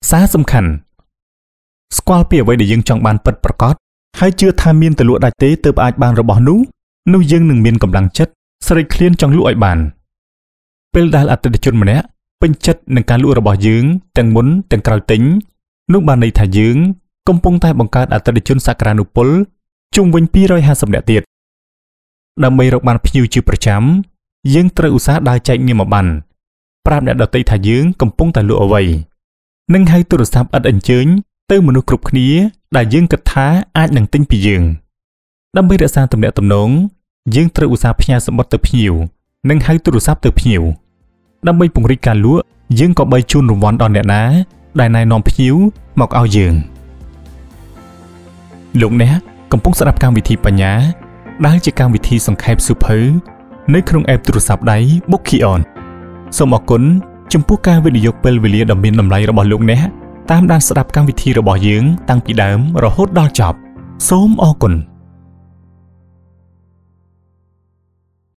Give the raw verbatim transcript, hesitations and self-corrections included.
សារសំខាន់ស្គាល់ពីអ្វីដែលយើងចង់បានពិតប្រាកដហើយជឿថាមានទៅលក់ដាច់ទេទើបអាចបានរបស់នោះនោះយើងនឹងមានកម្លាំងចិត្តស្រេកឃ្លានចង់លក់ឲ្យបានពេលដែលអតិថិជនម្នាក់ពេញចិត្តនឹងការលក់របស់យើងទាំងមុនទាំងក្រោយទិញនោះបានន័យថាយើងកំពុងតែបង្កើតអតិថិជនសក្តានុពលជុំវិញពីររយហាសិបនាក់ទៀតដើម្បីរកបានភ្ញៀវជាប្រចាំយើងត្រូវឧស្សាហ៍ដើរចែកញៀមមកបានប្រាប់អ្នកដទៃថាយើងកំពុងតែលក់អ្វីនិងហៅទូរស័ព្ទឥតអញ្ជើញទៅមនុស្សគ្រប់គ្នាដែលយើងគិតថាអាចនឹងទិញពីយើងដើម្បីរក្សាទំនាក់ទំនងយើងត្រូវឧស្សាហ៍ផ្ញើសម្បត្តិទៅភ្ញៀវនិងហៅទូរស័ព្ទទៅភ្ញៀវដើម្បីពង្រីកការលក់យើងក៏បីជូនរង្វាន់ដល់អ្នកណាដែលណែនាំភ្ញៀវមកឲ្យយើងលោកអ្នកកំពុងស្ដាប់កម្មវិធីបញ្ញាដែលជាកម្មវិធីសង្ខេបសៀវភៅនៅក្នុងអេបទូរស័ព្ទដៃ Bookion សូមអរគុណចំពោះការវិនិយោគពេលវេលាដ៏មានតម្លៃរបស់លោកអ្នកតាមដានស្ដាប់កម្មវិធីរបស់យើងតាំងពីដើមរហូតដល់ចប់សូមអរគុណ